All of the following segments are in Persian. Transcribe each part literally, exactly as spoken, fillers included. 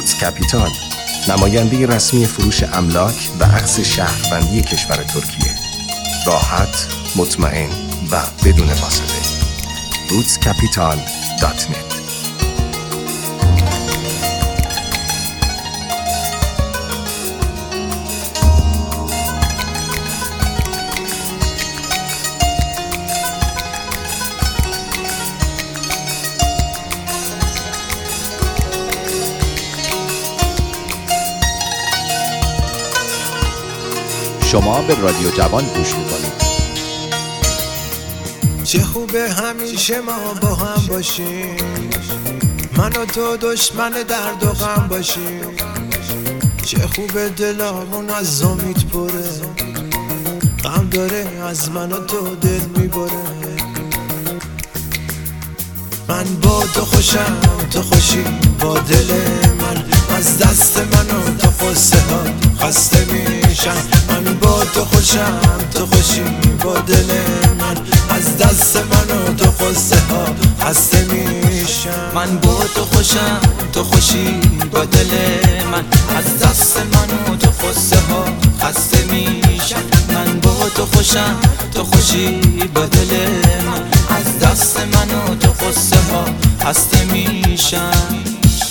روتس کپیتال، نماینده رسمی فروش املاک و اخذ شهروندی کشور ترکیه. راحت، مطمئن و بدون واسطه. روتس کپیتال دات نت. شما به رادیو جوان گوش میکنید. چه خوبه همیشه ما با هم باشیم، من و تو دشمن درد و غم باشیم. چه خوبه دلامون از امید پره، غم داره از من و تو دل میبره. من با تو خوشم، تو خوشی با دل من، از دست من و تو قصه ها خسته میشم. من با تو خوشم، تو خوشی با دل من، از دست من و تو قصه ها خسته میشم. من با تو خوشم، تو خوشی با دل من، از دست من و تو قصه ها خسته میشم. من با تو خوشم، تو خوشی با دل من، از دست من و تو قصه ها خسته میشم.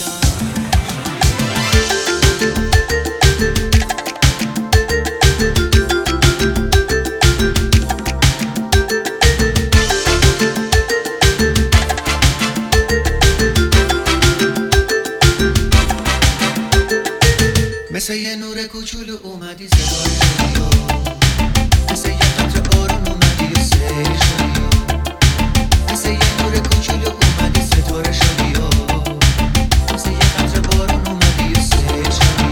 مثل یه نور کوچولو اومدی صدای شدی، مثل یه قطره بارون اومدی و سیل شدی، مثل یه نور کوچولو اومدی ستاره شدی، مثل یه قطره بارون اومدی و سیل شدی،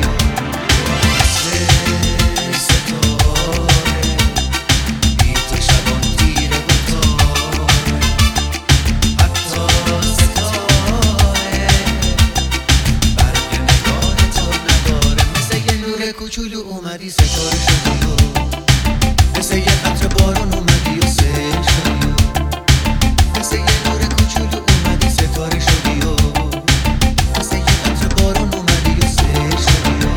مثل ستاره بی تو شبان تیره و تاره، حتی ستاره برق نگاه تو نداره. کوچولو اومدی ستاره شدی، مثل یه قطره بارون اومدی و سیل شدی، مثل یه نور کوچولو اومدی ستاره شدی، مثل یه قطره بارون اومدی و سیل شدی،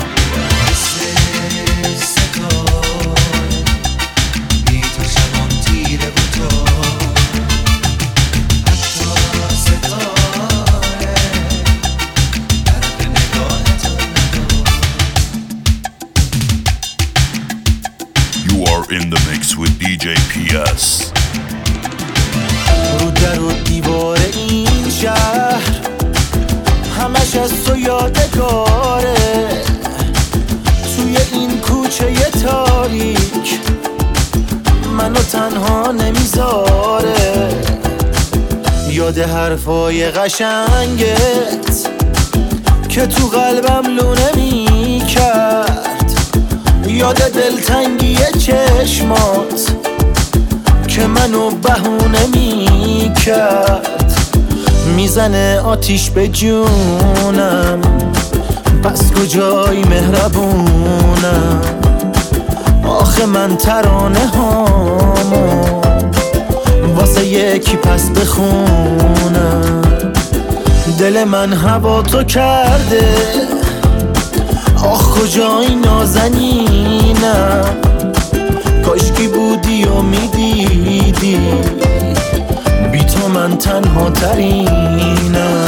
مثل ستاره بی تو شبان تیره و تاره، حتی ستاره برق نگاه تو نداره. You are in the mix with دی جی پی اس. رو در و دیوار این شهر همش از تو یادگاره، توی این کوچه تاریک منو تنها نمیذاره. یاد حرفای قشنگت که تو قلبم لونه میکرد، یاد دلتنگی چشمات که منو بهونه میکرد. میزنه آتیش به جونم، پس کجای مهربونم؟ آخه من ترانه هامو واسه یکی پس بخونم. دل من هوا تو کرده، آخ کجای نازنینم؟ کاشکی بودی و میدیدی بی تو من تنها ترینم.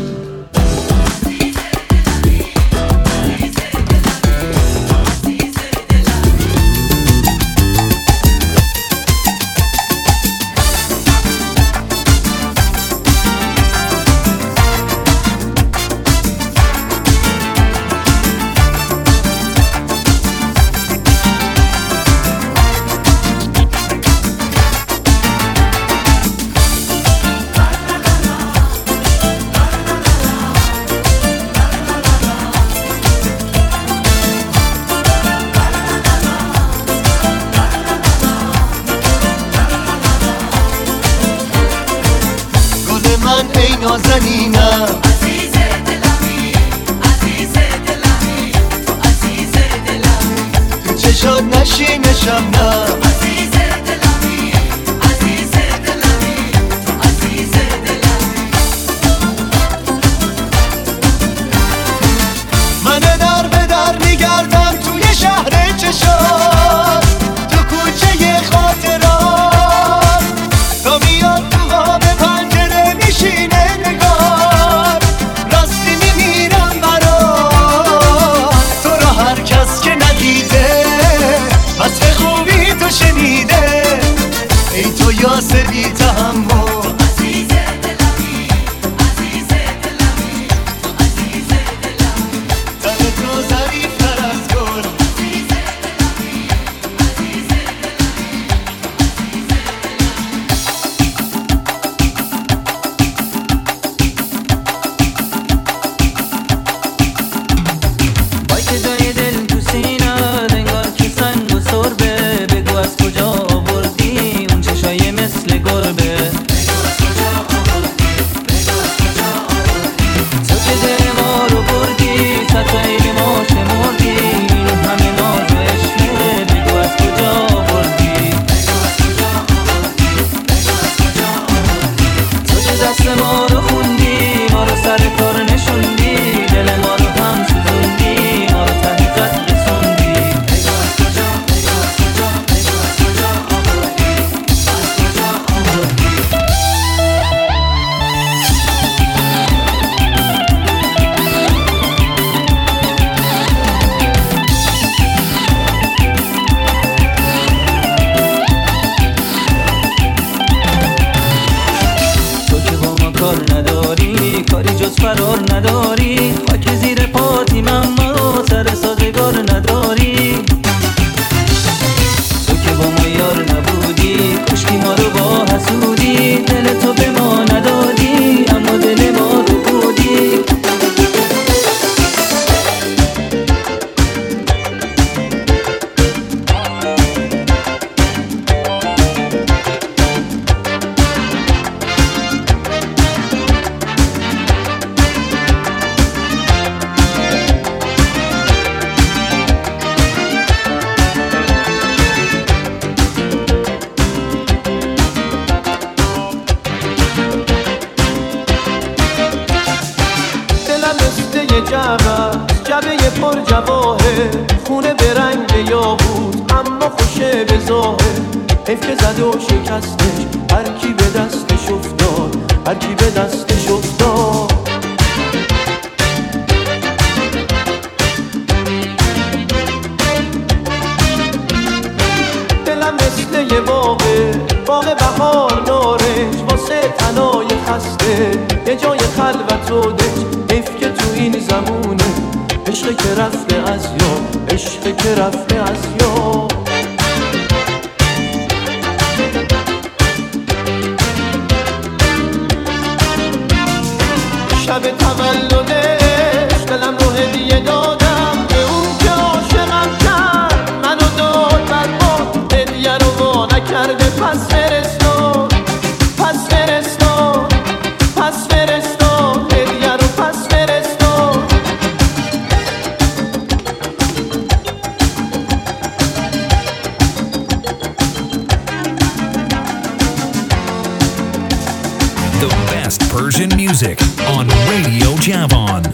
نازنینم، عزیز دلمی، عزیز دلمی، عزیز دلمی، تو چشات نشینشم نه، عزیز دلمی، عزیز دلمی، عزیز دلمی. قیاس بی تحمل. عزیز دلمی عزیز دلمی عزیز دلمی تن تو ظریف‌تر از گل. عزیز دلمی عزیز دلمی عزیز دلمی. وای که جای دل تو سینه دنگار که سنگ و سربه، بگو از کجا آوردی اون چشای مثل گربه. تو که دل ما رو بردی ستایل ما شمردی، این همه ناز و عشقه بگو از کجا آوردی. تو که دست ما رو خوندی، ما رو سر کار نشوندی، دل ما رو هم سوزوندی، ما رو ته خط رسوندی. تو که با ما کار نداری، کاری جز فرار نداری، خاک زیر پاتیم اما سر سازگار نداری. تو که با ما یار نبودی، کشکی ما رو با حسودی، دل تو به ما ندادی اما دل ما رو بودی. دلم مثل یه جعبه جعبه پر جواهر، خونه به رنگ یاقوت اما خوشه به ظاهر. حیف که زد و شکستش هر کی به دستش افتاد، هر کی به دستش افتاد. دلم مثل یه باغه، باغ بهار نارنج، واسه تنای خسته یه جای خلوت و دنج. حیف که تو این زمونه عشق که رفته از یاد، عشق که رفته از یاد. شب تولدش دلم رو هدیه دادم به اون که عاشقم کرد، منو داد بر باد، هدیه رو وا نکرده پس فرستاد، پس فرستاد، پس فرستاد، هدیه رو پس فرستاد. The best Persian music on Radio Javon.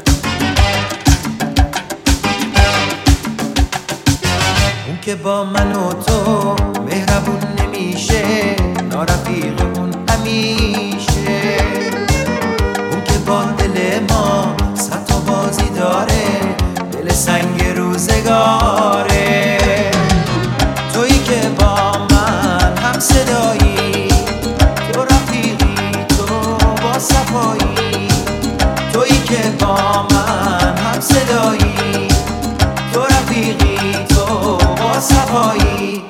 اون که با من و تو مهربون نمیشه، نارفیقمون همیشه. اون که با دل ما صد تا بازی داره، دل سنگ روزگاره. تویی که با من هم صدایی، تو رفیقی تو با صفایی. تویی که با من هم صدایی، تو رفیقی تو با صفایی.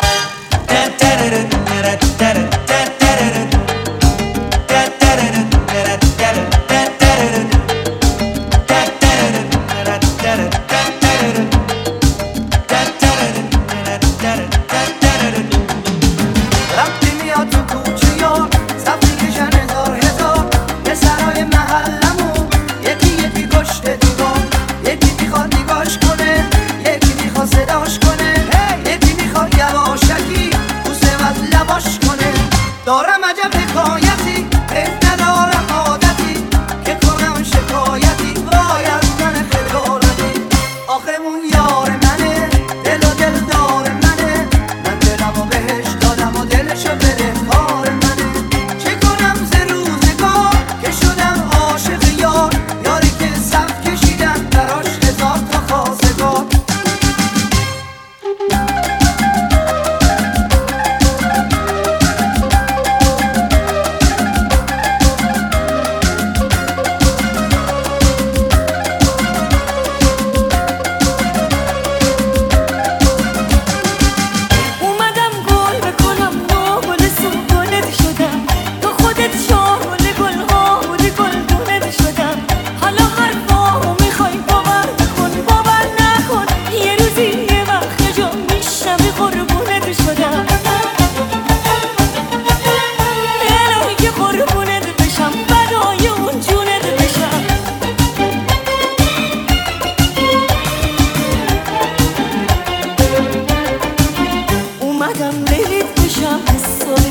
وقتی میاد تو کوچه یار، صفی کشن هزار هزار، یه سرای محلمون یکی یکی کشته دیوار. یکی میخواد نگاش کنه، یکی میخواد صداش کنه، یکی میخواد یواشکی بوسه از لباش کنه. دارم عجب حکایتی، حیف ندارم عادتی که کنم شکایتی، وای از من خجالتی. آخه اون یار منه، دل و دل دار منه، من دلم و بهش دادم و دلشو بده کار منه. چه کنم ز روزگار که شدم عاشق یار، یاری که صف کشیدم براش هزار تا خواستگار.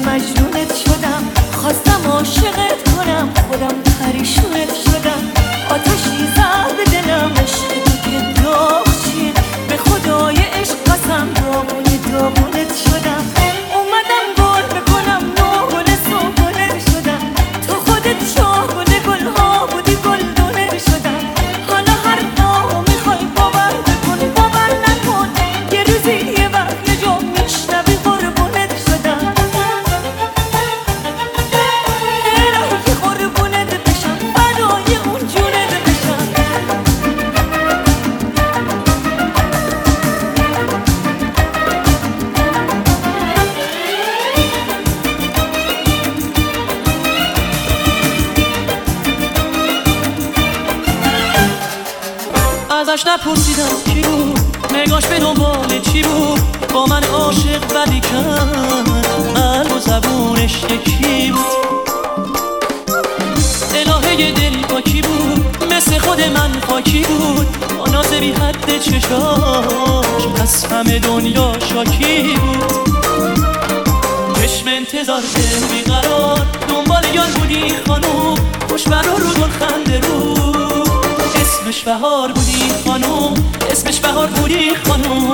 مجنونت شدم، خواستم عاشقت کنم، خودم پریشونت شدم. آتشی زد به دلم، عشق تو که داغ چیه، به خدای عشق قسم داغونه داغونت شدم. اومدم گل بکنم نوگل سوگلت شدم، تو خودت شاهگل گلها بودی گلدونت شدم. حالا هر نامو میخوای باور بکن باور نکن، یه روزی یه وقت یه جا میشنوی قربونت شدم. الهی قربونت بشم فدای اون جونت بشم. ازش نپرسیدم کی بود، نگاش به دنبال چی بود، با من عاشق بدی کرد، قلب و زبونش یکی بود. الهه دل با کی بود، مثل خود من خاکی بود، با ناز بی حد چشاش پس همه دنیا شاکی بود. چشم انتظار دل بیقرار، دنبال یار بودی خانوم، خوشبر رو رو گل خنده رو، اسمش بهار بودی خانوم، اسمش بهار بودی خانوم.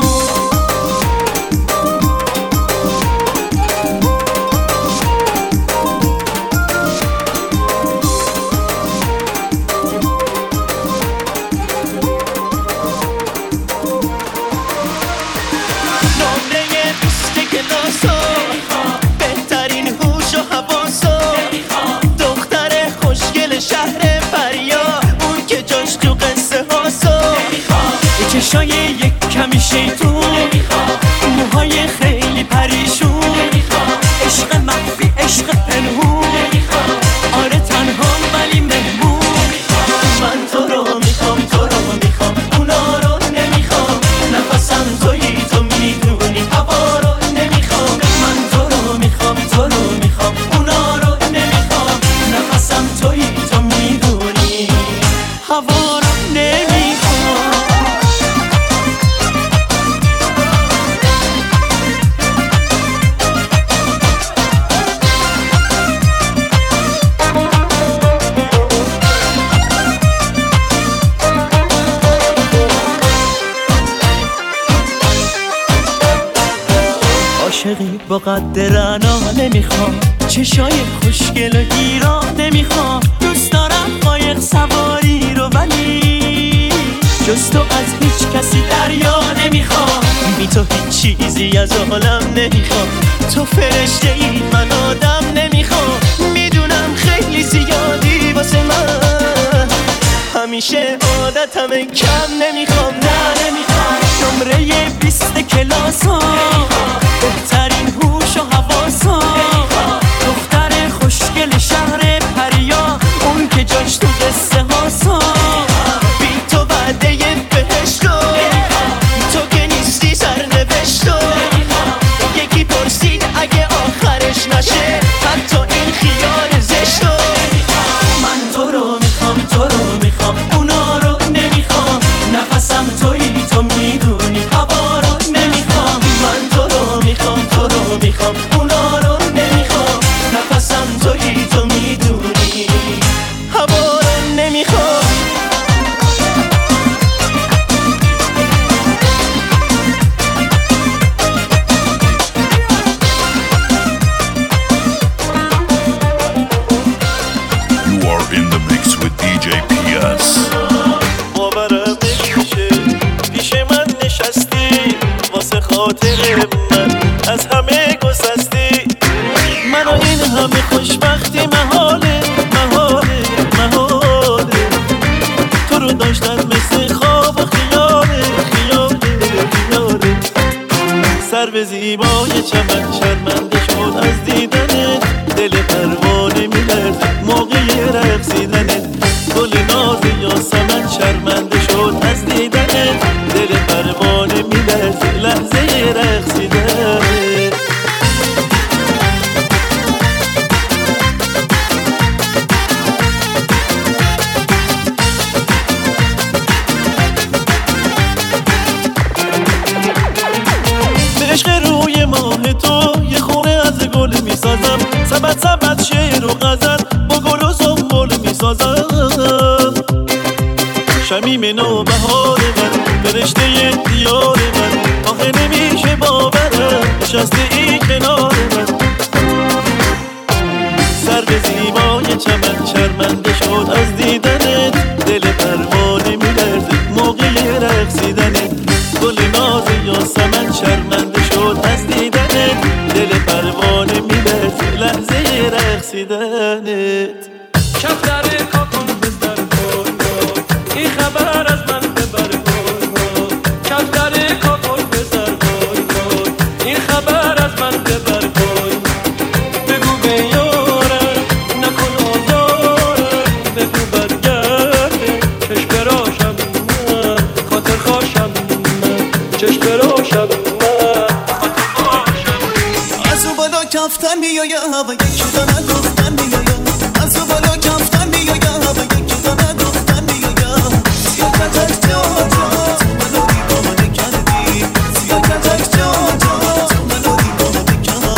نمره بیست کلاسو، بهترین هوش و حواسو، دختر خوشگل شهر فریا، اون که جاش تو قصه هاسو، چشای یک کمی شیطون، موهای خیلی پریشون، عشق مخفی عشق پنهون، آره تنها ولی مهمون. من تو رو میخوام تو رو میخوام، اونا رو نمیخوام، نفسم تویی تو میدونی، هوا رو نمیخوام. من تو رو میخوام تو رو میخوام، اونا رو نمیخوام، نفسم تویی تو میدونی، هوا رو نمیخوام. عاشقی با قد رعنا نمیخوام، چشای خوشگل و گیرا نمیخوام، دوست دارم قایق سواری رو ولی جز تو از هیچ کسی دریا نمیخوام. بی تو هیچ چیزی از عالم نمیخوام، تو فرشته ای من آدم نمیخوام. میدونم خیلی زیادی واسه من، همیشه عادتم کم نمیخوام، نه نمیخوام. نمره بیست کلاسو، بهترین هوش و حواسو، دختر خوشگل شهر پریا، اون که جاش تو قصه هاسو، بی تو وعده بهشتو، تو که نیستی سرنوشتو. یکی پرسید اگه آخرش نشه حتی این خیال زشتو. من تو رو میخوام تو رو میخوام، اونا رو نمیخوام، نفسم تویی تو میدونی، هوا رو نمیخوام. من تو رو میخوام تو رو میخوام، اونا رو نمیخوام، نفسم تویی تو میدونی، هوا رو نمیخوام. میپزم، سبت سبت شعر و غزل با گل و زنبول میسازم. شمیم نوبهار من، فرشته دیار من، آخه نمیشه باورم نشسته ای کنار من. سر به زیبای چمن شرمنده شد از دیدنت، دل پروانه میلرزه موقع رقصیدنت. گل ناز یاسمن شرمنده شد از دیدنت، دل پروانه میلرزه لحظه رقصیدنت. کفتر کاکم بزر گل گل، این خبر از من ببر گل گل. کفتر کاکم بزر گل گل، این خبر از من ببر گل. بگو به یارم نکن آزارم، بگو برگرده چشم براشم من، خاطر خاشم من، چشم براشم من، خاطر خاشم من. از اون بالا کفتر میایم و یکی دانه گفتن میایم، از اون بالا کفتر میایم و یکی دانه گفتن میایم. سیاکتک جان جان تو منو دیوانه کردی، سیاکتک جان جان تو منو دیوانه کردی.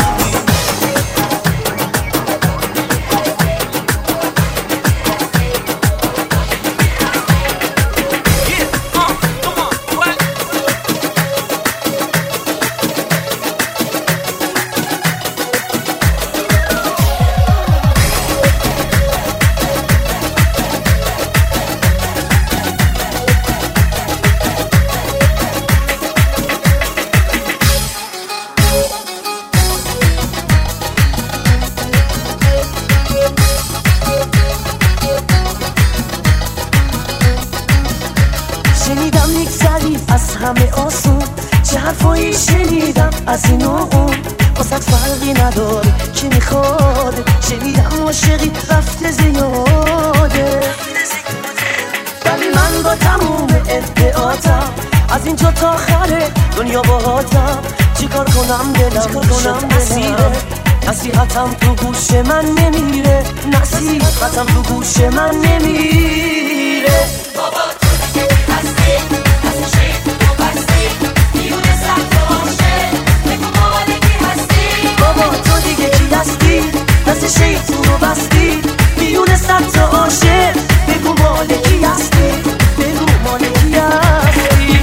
شنیدم میگذری از همه آسون، چه حرفایی شنیدم از این و اون، واسه فرقی نداره که میخواد. شنیدم عاشقی رفته زیاده، ولی من با تموم ادعاتم از اینجا تا آخر دنیا باهاتم. چیکار کنم دلم شد اسیره، نصیحتم تو گوش من نمیره، نصیحتم تو گوش من نمیره. بابا تو دیگه هستی، از شیط تو بستی، بیون سخت و عاشق، بگو مالکی هستی. بابا تو دیگه کی هستی، دست شیطون رو بستی، بیون سخت و عاشق، بگو مالکی هستی، بگو مالکی هستی.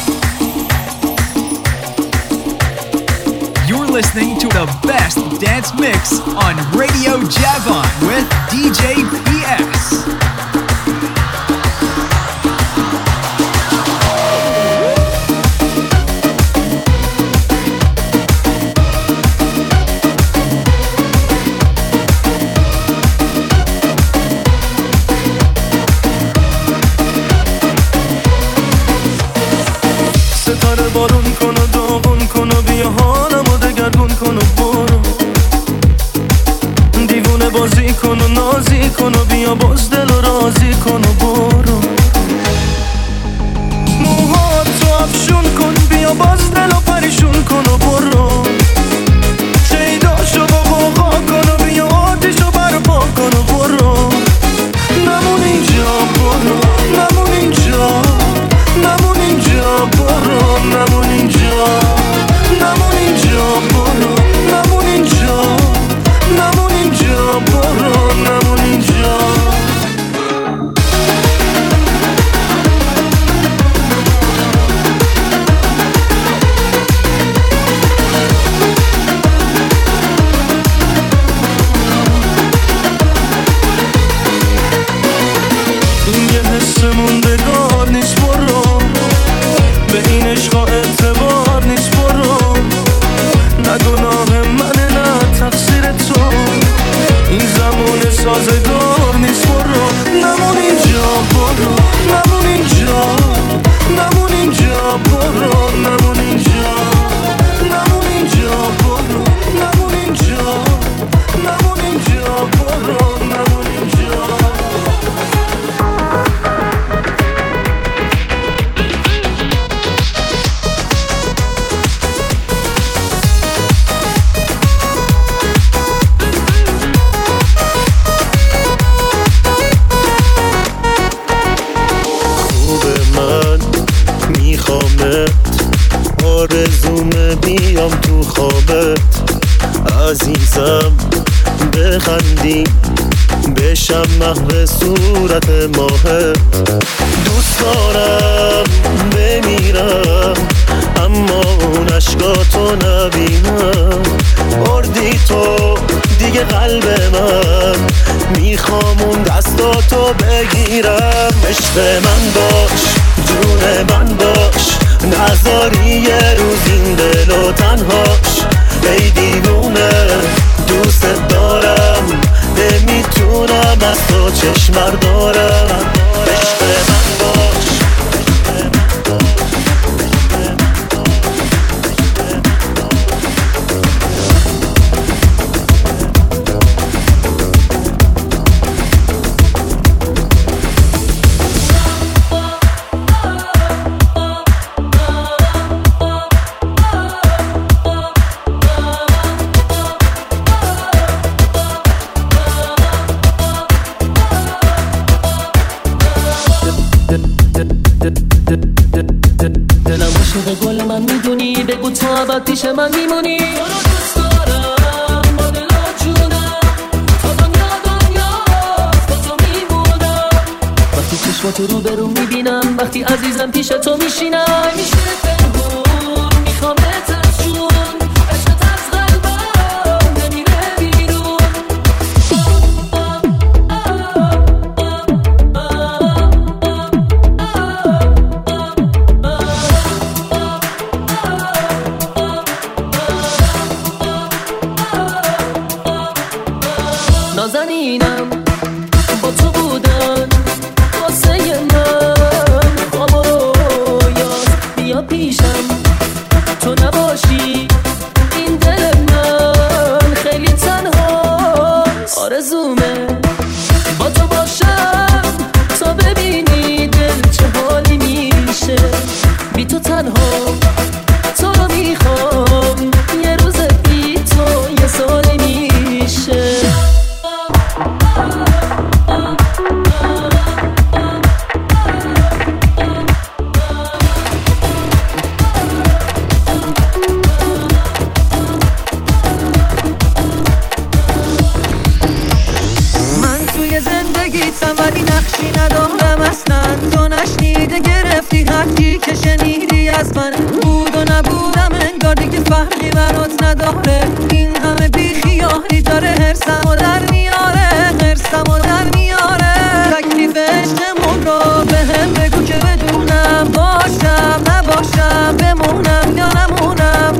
You're listening to the best dance mix on Radio Javon with D J P S. ستاره بارون کن و داغون کن و بیا حالمو دگرگون کن و برو. دیوونه بازی کن و نازی کن و بیا باز دل و رازی کن و برو. موهاتو افشون کن بیا باز دل و پریشون کن و برو. شیداشو با قوقا کن و بیا آتیشو برپا کن و برو. نمون اینجا برو، نمون اینجا، نمون اینجا برو، نمون اینجا، نمون اینجا برو، نمون اینجا، نمون اینجا برو، نمون اینجا. این یه حس موندگار نیست برو، به این عشقا اعتبار نیست برو. نه گناه منه نه تقصیر تو، این زمان سازگار نیست برو. نمون اینجا برو، نمون اینجا، نمون اینجا برو، نمون اینجا، نمون اینجا برو، نمون اینجا، نمون اینجا برو، نمون اینجا. بخندیم بشم محو صورت ماهت. دوست دارم بمیرم اما اون عشقاتو نبینم. بردی تو دیگه قلب من، میخوام اون دستاتو بگیرم. عشق من باش جون من باش، نذاری یه روز این دلو تنهاش. ای دیوونه دوست دارم، نمیتونم از تو چشم بردارم. عشق من باش پیش من میمونی. تو رو دوست دارم با دل و جونم، تا دنیا دنیاست با تو میمونم. وقتی چشماتو رو برو میبینم، وقتی عزیزم پیش تو میشینم. میشه پنهون میخوامت از جون، عشقت از قلبم نمیره بیرون. نازنینم با تو بودن واسه من، خواب و رویاست بیا پیشم. تو نباشی این دل من خیلی تنهاست. آرزومه با تو باشم تا ببینی دل چه حالی میشه. بی تو تنها تو رو میخوام، یه روز بی تو یه سالی میشه. ولی نقشی ندارم اصلا، تو نشنیده گرفتی هرچی که شنیدی از من. بود و نبودم انگار دیگه فرقی برات نداره. این همه بیخیالی داره هرسمو در میاره، هرسمو در میاره. تکلیف عشقمون رو به هم بگو که بدونم، باشم نباشم بمونم یا نمونم.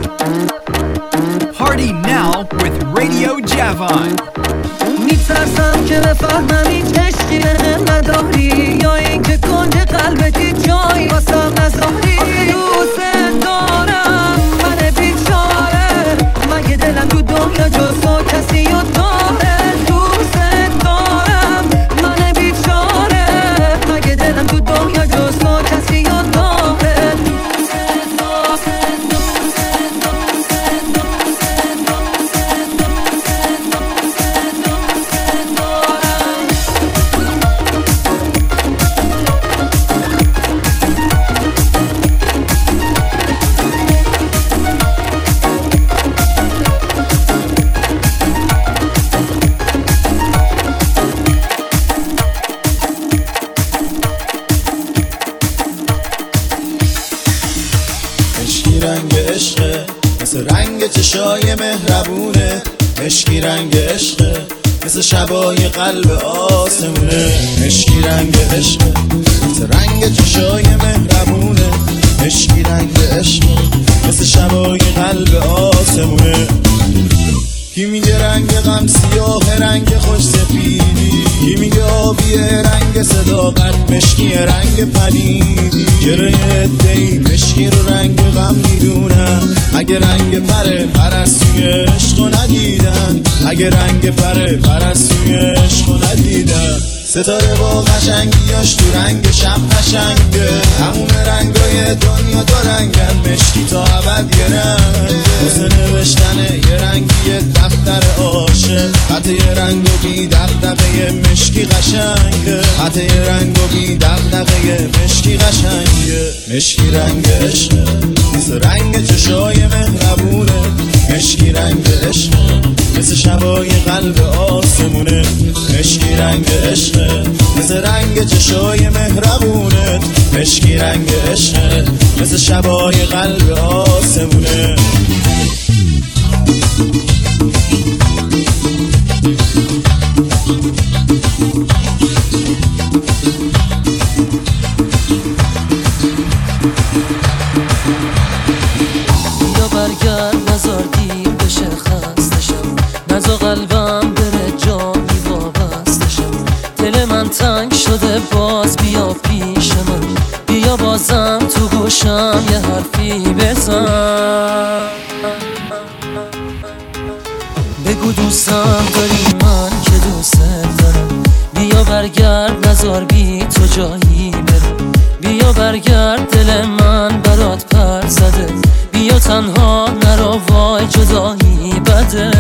Party now with Radio Javon. میترسم که بفهمم هیچ عشقی به هم نداری، یا این که کنج قلبت هیچ جایی واسم نذاری. آخه دوست دارم من بیچاره، مگه دلم تو دنیا جز تو کسی رو داره. دوست دارم من بیچاره، مگه دلم تو دنیا جز تو کسی رو داره. چشای مهربونه، مشکی رنگ عشقه مثل شبای قلب آسمونه. مشکی رنگ عشقه مثل رنگ چشای مهربونه، مشکی رنگ عشقه مثل شبای قلب آسمونه. کی میگه رنگ غم سیاه رنگ خوش سفیدی، کی میگه آبیه رنگ صداقت مشکی رنگ پلیدی. چرا یه عده‌ای مشکی رو رنگ غم میدونن، اگه رنگ پره پرستوی عشقو ندیدن، اگه رنگ پره پرستوی عشقو ندیدن. ستاره با قشنگیاش تو رنگ شب قشنگه، همون رنگای دنیا دو رنگن، مشکی تا ابد یه رنگ. واسه نوشتن یه رنگی دفتر عاشق، خط یه رنگ و بی دغدغه مشکی قشنگه، خط یه رنگ و بی دغدغه مشکی قشنگه. مشکی رنگ عشقه مثل رنگ چشای مهربونه، مشکی رنگ عشقه مثل شبای قلب آسمونه. مشکی رنگ عشقه مثل رنگ چشای مهربونت. مشکی رنگ عشقه مثل شبای قلب آسمونه. یا برگرد نزار دیر بشه خستشم، نزا قلبم بره جایی وابستشم. دل من تنگ شده باز بیا پیش من، بیا بازم تو گوشم یه حرفی بزن. بگو دوستم داری من که دوست دارم، بیا برگرد نزار بی تو جایی برم. بیا برگرد دل من برات پر زده، بیا تنها نرو وای جدایی بده.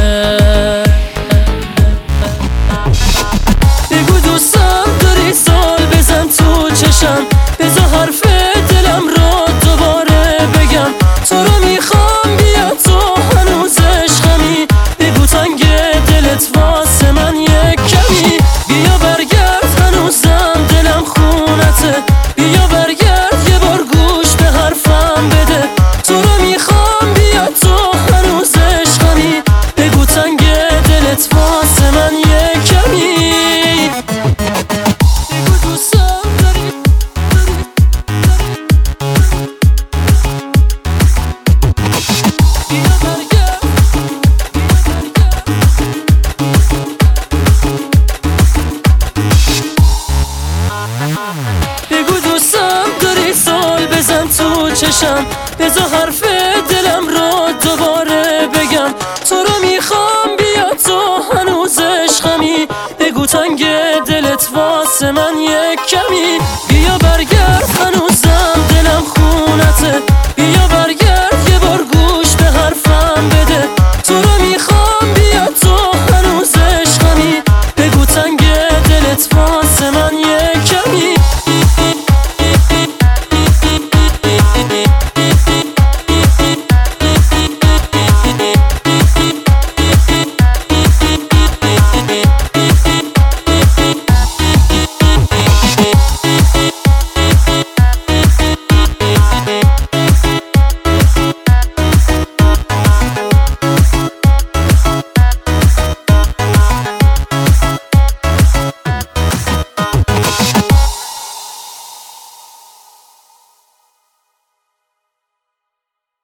بگو دوستم داری سال بزن تو چشم، بذار حرف دلم رو دوباره بگم. تو رو میخوام بیا تو هنوز عشقمی، بگو تنگ دلت واسه من یک کمی. بیا برگرد هنوزم دلم خونته، بیا برگرد یه بار گوش به حرفم بده. تو رو میخوام بیا تو هنوز عشقمی، بگو تنگ دلت واسه من یک کمی. بگو دوستم داری بیا برگرد. بگو دوستم داری سال بزن تو چشم، بذار حرف دلم رو دوباره بگم. تو رو میخوام بیا تو هنوز عشقمی، بگو تنگ دلت واسه من یک کمی.